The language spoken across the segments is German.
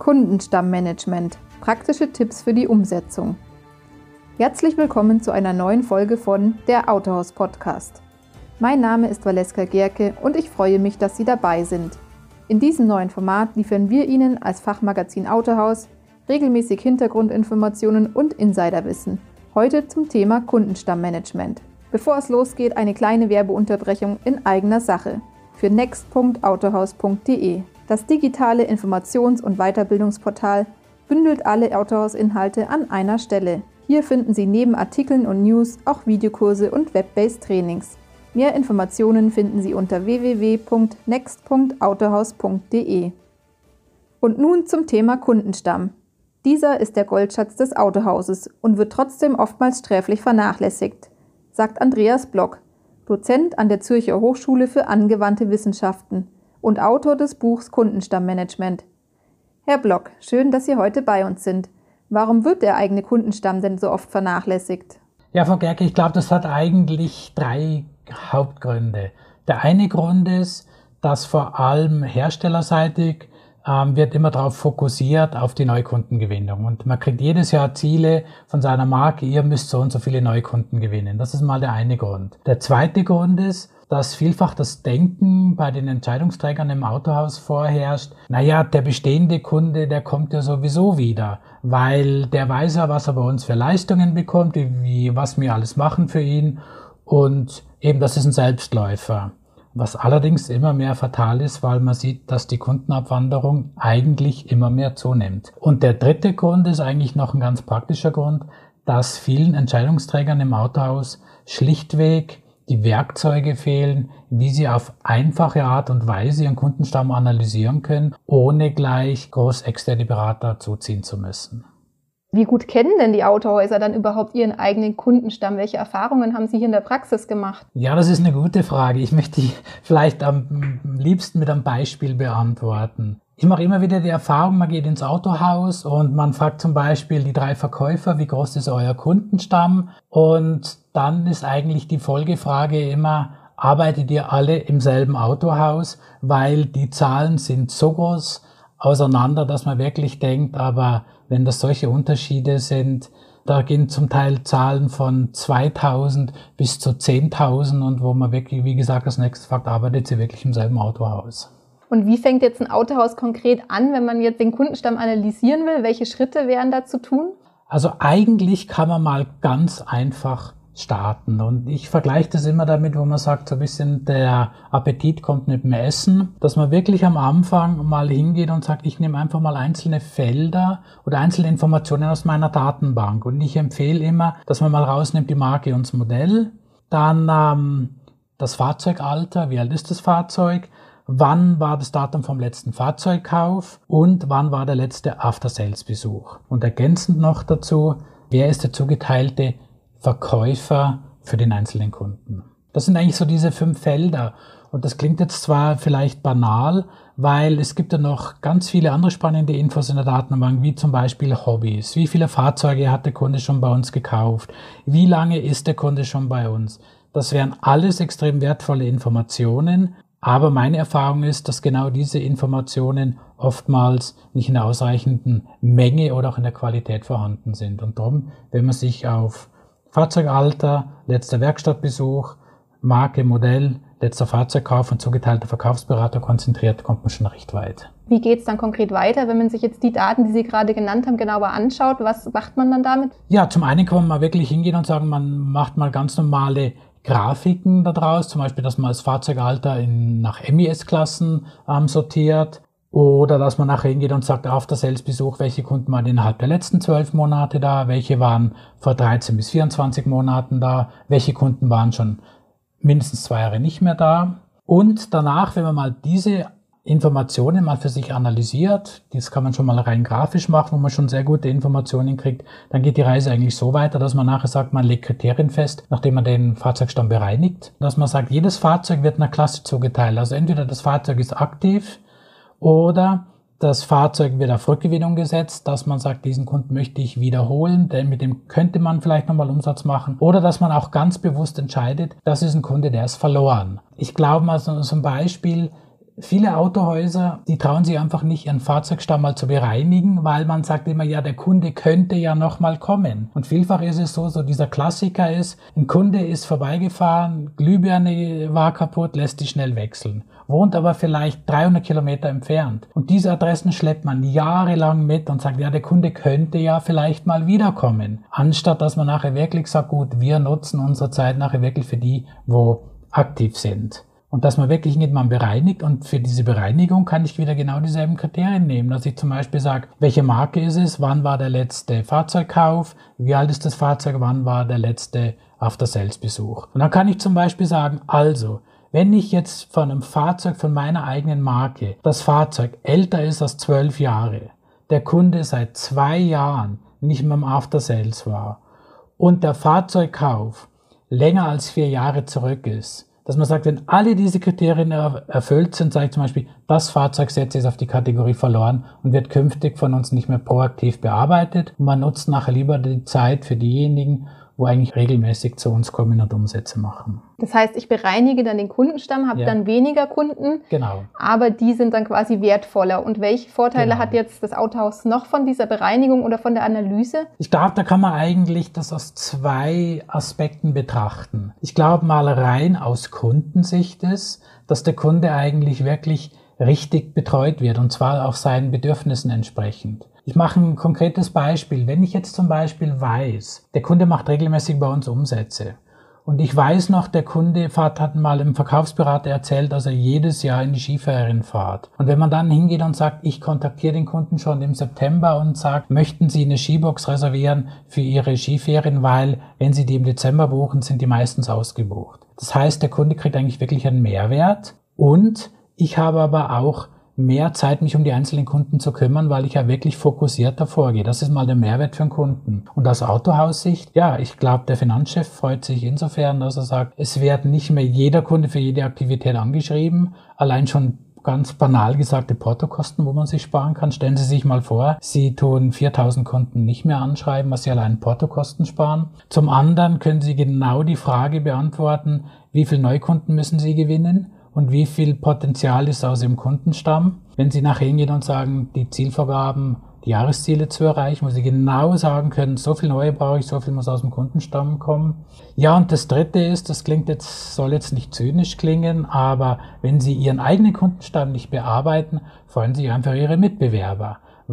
Kundenstammmanagement. Praktische Tipps für die Umsetzung. Herzlich willkommen zu einer neuen Folge von der Autohaus Podcast. Mein Name ist Valeska Gerke und ich freue mich, dass Sie dabei sind. In diesem neuen Format liefern wir Ihnen als Fachmagazin Autohaus regelmäßig Hintergrundinformationen und Insiderwissen. Heute zum Thema Kundenstammmanagement. Bevor es losgeht, eine kleine Werbeunterbrechung in eigener Sache für next.autohaus.de. Das digitale Informations- und Weiterbildungsportal bündelt alle Autohaus-Inhalte an einer Stelle. Hier finden Sie neben Artikeln und News auch Videokurse und Web-based Trainings. Mehr Informationen finden Sie unter www.next.autohaus.de. Und nun zum Thema Kundenstamm. Dieser ist der Goldschatz des Autohauses und wird trotzdem oftmals sträflich vernachlässigt, sagt Andreas Block, Dozent an der Zürcher Hochschule für angewandte Wissenschaften und Autor des Buchs Kundenstammmanagement. Herr Block, schön, dass Sie heute bei uns sind. Warum wird der eigene Kundenstamm denn so oft vernachlässigt? Ja, Frau Gerke, ich glaube, das hat eigentlich 3 Hauptgründe. Der eine Grund ist, dass vor allem herstellerseitig wird immer darauf fokussiert, auf die Neukundengewinnung. Und man kriegt jedes Jahr Ziele von seiner Marke, ihr müsst so und so viele Neukunden gewinnen. Das ist mal der eine Grund. Der zweite Grund ist, dass vielfach das Denken bei den Entscheidungsträgern im Autohaus vorherrscht, naja, der bestehende Kunde, der kommt ja sowieso wieder, weil der weiß ja, was er bei uns für Leistungen bekommt, was wir alles machen für ihn, und eben das ist ein Selbstläufer. Was allerdings immer mehr fatal ist, weil man sieht, dass die Kundenabwanderung eigentlich immer mehr zunimmt. Und der dritte Grund ist eigentlich noch ein ganz praktischer Grund, dass vielen Entscheidungsträgern im Autohaus schlichtweg die Werkzeuge fehlen, wie sie auf einfache Art und Weise ihren Kundenstamm analysieren können, ohne gleich groß externe Berater zuziehen zu müssen. Wie gut kennen denn die Autohäuser dann überhaupt ihren eigenen Kundenstamm? Welche Erfahrungen haben Sie hier in der Praxis gemacht? Ja, das ist eine gute Frage. Ich möchte die vielleicht am liebsten mit einem Beispiel beantworten. Ich mache immer wieder die Erfahrung, man geht ins Autohaus und man fragt zum Beispiel die 3 Verkäufer, wie groß ist euer Kundenstamm? Und dann ist eigentlich die Folgefrage immer, arbeitet ihr alle im selben Autohaus? Weil die Zahlen sind so groß auseinander, dass man wirklich denkt, aber wenn das solche Unterschiede sind, da gehen zum Teil Zahlen von 2000 bis zu 10.000 und wo man wirklich, wie gesagt, als nächstes fragt, arbeitet sie wirklich im selben Autohaus. Und wie fängt jetzt ein Autohaus konkret an, wenn man jetzt den Kundenstamm analysieren will? Welche Schritte wären da zu tun? Also eigentlich kann man mal ganz einfach starten. Und ich vergleiche das immer damit, wo man sagt, so ein bisschen der Appetit kommt mit dem Essen, dass man wirklich am Anfang mal hingeht und sagt, ich nehme einfach mal einzelne Felder oder einzelne Informationen aus meiner Datenbank. Und ich empfehle immer, dass man mal rausnimmt die Marke und das Modell, dann das Fahrzeugalter, wie alt ist das Fahrzeug, wann war das Datum vom letzten Fahrzeugkauf und wann war der letzte After-Sales-Besuch. Und ergänzend noch dazu, wer ist der zugeteilte Verkäufer für den einzelnen Kunden. Das sind eigentlich so diese 5 Felder. Und das klingt jetzt zwar vielleicht banal, weil es gibt ja noch ganz viele andere spannende Infos in der Datenbank, wie zum Beispiel Hobbys. Wie viele Fahrzeuge hat der Kunde schon bei uns gekauft? Wie lange ist der Kunde schon bei uns? Das wären alles extrem wertvolle Informationen. Aber meine Erfahrung ist, dass genau diese Informationen oftmals nicht in der ausreichenden Menge oder auch in der Qualität vorhanden sind. Und darum, wenn man sich auf Fahrzeugalter, letzter Werkstattbesuch, Marke, Modell, letzter Fahrzeugkauf und zugeteilter Verkaufsberater konzentriert, kommt man schon recht weit. Wie geht es dann konkret weiter, wenn man sich jetzt die Daten, die Sie gerade genannt haben, genauer anschaut? Was macht man dann damit? Ja, zum einen kann man mal wirklich hingehen und sagen, man macht mal ganz normale Grafiken daraus, zum Beispiel, dass man das Fahrzeugalter nach MES-Klassen sortiert. Oder dass man nachher hingeht und sagt, auf der Sales-Besuch, welche Kunden waren innerhalb der letzten 12 Monate da, welche waren vor 13 bis 24 Monaten da, welche Kunden waren schon mindestens 2 Jahre nicht mehr da. Und danach, wenn man mal diese Informationen mal für sich analysiert, das kann man schon mal rein grafisch machen, wo man schon sehr gute Informationen kriegt, dann geht die Reise eigentlich so weiter, dass man nachher sagt, man legt Kriterien fest, nachdem man den Fahrzeugstamm bereinigt, dass man sagt, jedes Fahrzeug wird einer Klasse zugeteilt. Also entweder das Fahrzeug ist aktiv, oder das Fahrzeug wird auf Rückgewinnung gesetzt, dass man sagt, diesen Kunden möchte ich wiederholen, denn mit dem könnte man vielleicht nochmal Umsatz machen. Oder dass man auch ganz bewusst entscheidet, das ist ein Kunde, der ist verloren. Ich glaube mal, so ein Beispiel, Viele Autohäuser, die trauen sich einfach nicht, ihren Fahrzeugstamm mal zu bereinigen, weil man sagt immer, ja, der Kunde könnte ja noch mal kommen. Und vielfach ist es so dieser Klassiker ist, ein Kunde ist vorbeigefahren, Glühbirne war kaputt, lässt die schnell wechseln. Wohnt aber vielleicht 300 Kilometer entfernt. Und diese Adressen schleppt man jahrelang mit und sagt, ja, der Kunde könnte ja vielleicht mal wiederkommen. Anstatt, dass man nachher wirklich sagt, gut, wir nutzen unsere Zeit nachher wirklich für die, wo aktiv sind. Und dass man wirklich nicht mal bereinigt und für diese Bereinigung kann ich wieder genau dieselben Kriterien nehmen. Dass ich zum Beispiel sage, welche Marke ist es, wann war der letzte Fahrzeugkauf, wie alt ist das Fahrzeug, wann war der letzte After-Sales-Besuch. Und dann kann ich zum Beispiel sagen, also, wenn ich jetzt von einem Fahrzeug von meiner eigenen Marke, das Fahrzeug älter ist als 12 Jahre, der Kunde seit 2 Jahren nicht mehr im After-Sales war und der Fahrzeugkauf länger als 4 Jahre zurück ist, dass man sagt, wenn alle diese Kriterien erfüllt sind, sage ich zum Beispiel, das Fahrzeug setzt jetzt auf die Kategorie verloren und wird künftig von uns nicht mehr proaktiv bearbeitet. Und man nutzt nachher lieber die Zeit für diejenigen, wo eigentlich regelmäßig zu uns kommen und Umsätze machen. Das heißt, ich bereinige dann den Kundenstamm, habe dann weniger Kunden, genau, aber die sind dann quasi wertvoller. Und welche Vorteile hat jetzt das Autohaus noch von dieser Bereinigung oder von der Analyse? Ich glaube, da kann man eigentlich das aus 2 Aspekten betrachten. Ich glaube mal rein aus Kundensicht ist, dass der Kunde eigentlich wirklich richtig betreut wird und zwar auch seinen Bedürfnissen entsprechend. Ich mache ein konkretes Beispiel. Wenn ich jetzt zum Beispiel weiß, der Kunde macht regelmäßig bei uns Umsätze und ich weiß noch, der Kunde hat mal im Verkaufsberater erzählt, dass er jedes Jahr in die Skiferien fährt. Und wenn man dann hingeht und sagt, ich kontaktiere den Kunden schon im September und sagt, möchten Sie eine Skibox reservieren für Ihre Skiferien, weil wenn Sie die im Dezember buchen, sind die meistens ausgebucht. Das heißt, der Kunde kriegt eigentlich wirklich einen Mehrwert und ich habe aber auch mehr Zeit, mich um die einzelnen Kunden zu kümmern, weil ich ja wirklich fokussierter vorgehe. Das ist mal der Mehrwert für den Kunden. Und aus Autohaussicht, ja, ich glaube, der Finanzchef freut sich insofern, dass er sagt, es wird nicht mehr jeder Kunde für jede Aktivität angeschrieben, allein schon ganz banal gesagte Portokosten, wo man sich sparen kann. Stellen Sie sich mal vor, Sie tun 4.000 Kunden nicht mehr anschreiben, was Sie allein Portokosten sparen. Zum anderen können Sie genau die Frage beantworten, wie viele Neukunden müssen Sie gewinnen? Und wie viel Potenzial ist aus dem Kundenstamm? Wenn Sie nachher hingehen und sagen, die Zielvorgaben, die Jahresziele zu erreichen, wo Sie genau sagen können, so viel neue brauche ich, so viel muss aus dem Kundenstamm kommen. Ja, und das Dritte ist, das soll jetzt nicht zynisch klingen, aber wenn Sie Ihren eigenen Kundenstamm nicht bearbeiten, freuen sich einfach Ihre Mitbewerber,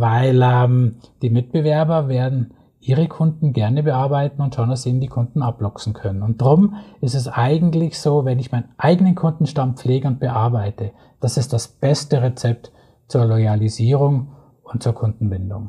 weil die Mitbewerber werden Ihre Kunden gerne bearbeiten und schauen, dass Sie ihnen die Kunden ablocksen können. Und darum ist es eigentlich so, wenn ich meinen eigenen Kundenstamm pflege und bearbeite, das ist das beste Rezept zur Loyalisierung und zur Kundenbindung.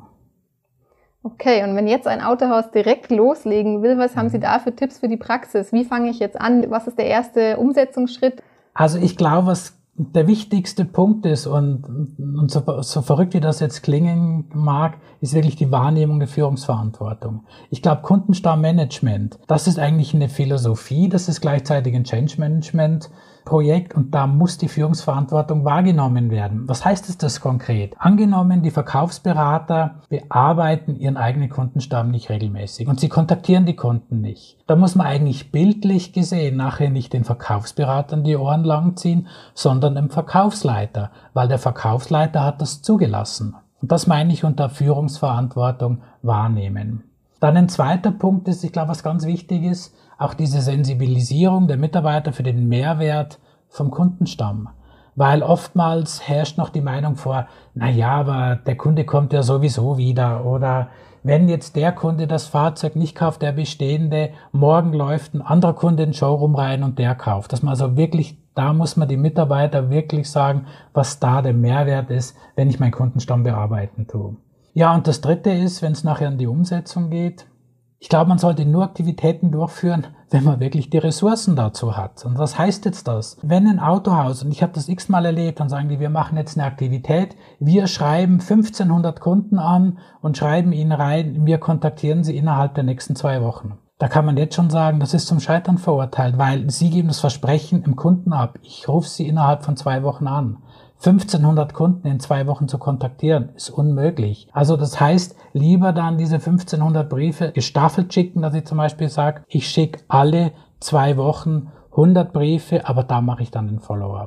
Okay, und wenn jetzt ein Autohaus direkt loslegen will, was haben Sie da für Tipps für die Praxis? Wie fange ich jetzt an? Was ist der erste Umsetzungsschritt? Also ich glaube, was der wichtigste Punkt ist und so verrückt wie das jetzt klingen mag, ist wirklich die Wahrnehmung der Führungsverantwortung. Ich glaube, Kundenstammmanagement, das ist eigentlich eine Philosophie, das ist gleichzeitig ein Change Management Projekt und da muss die Führungsverantwortung wahrgenommen werden. Was heißt das konkret? Angenommen, die Verkaufsberater bearbeiten ihren eigenen Kundenstamm nicht regelmäßig und sie kontaktieren die Kunden nicht. Da muss man eigentlich bildlich gesehen nachher nicht den Verkaufsberatern die Ohren langziehen, sondern dem Verkaufsleiter, weil der Verkaufsleiter hat das zugelassen. Und das meine ich unter Führungsverantwortung wahrnehmen. Dann ein zweiter Punkt ist, ich glaube, was ganz wichtig ist, auch diese Sensibilisierung der Mitarbeiter für den Mehrwert vom Kundenstamm. Weil oftmals herrscht noch die Meinung vor, na ja, aber der Kunde kommt ja sowieso wieder. Oder wenn jetzt der Kunde das Fahrzeug nicht kauft, der bestehende, morgen läuft ein anderer Kunde in den Showroom rein und der kauft. Dass man also wirklich, da muss man die Mitarbeiter wirklich sagen, was da der Mehrwert ist, wenn ich meinen Kundenstamm bearbeiten tue. Ja, und das Dritte ist, wenn es nachher an die Umsetzung geht, ich glaube, man sollte nur Aktivitäten durchführen, wenn man wirklich die Ressourcen dazu hat. Und was heißt jetzt das? Wenn ein Autohaus, und ich habe das x-mal erlebt, dann sagen die, wir machen jetzt eine Aktivität, wir schreiben 1500 Kunden an und schreiben ihnen rein, wir kontaktieren sie innerhalb der nächsten 2 Wochen. Da kann man jetzt schon sagen, das ist zum Scheitern verurteilt, weil sie geben das Versprechen im Kunden ab. Ich rufe sie innerhalb von 2 Wochen an. 1500 Kunden in 2 Wochen zu kontaktieren, ist unmöglich. Also das heißt, lieber dann diese 1500 Briefe gestaffelt schicken, dass ich zum Beispiel sage, ich schicke alle 2 Wochen 100 Briefe, aber da mache ich dann den Follow-up.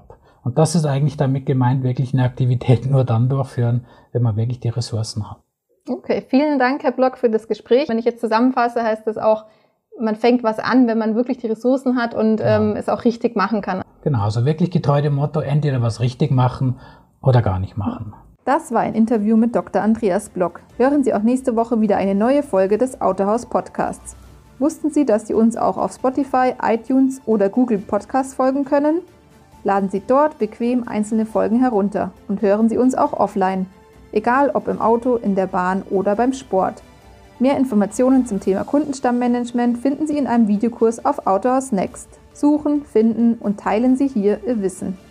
Und das ist eigentlich damit gemeint, wirklich eine Aktivität nur dann durchführen, wenn man wirklich die Ressourcen hat. Okay, vielen Dank, Herr Block, für das Gespräch. Wenn ich jetzt zusammenfasse, heißt das auch, man fängt was an, wenn man wirklich die Ressourcen hat und es auch richtig machen kann. Genau, also wirklich getreu dem Motto, entweder was richtig machen oder gar nicht machen. Das war ein Interview mit Dr. Andreas Block. Hören Sie auch nächste Woche wieder eine neue Folge des Autohaus Podcasts. Wussten Sie, dass Sie uns auch auf Spotify, iTunes oder Google Podcasts folgen können? Laden Sie dort bequem einzelne Folgen herunter und hören Sie uns auch offline, egal ob im Auto, in der Bahn oder beim Sport. Mehr Informationen zum Thema Kundenstammmanagement finden Sie in einem Videokurs auf Autohaus Next. Suchen, finden und teilen Sie hier Ihr Wissen.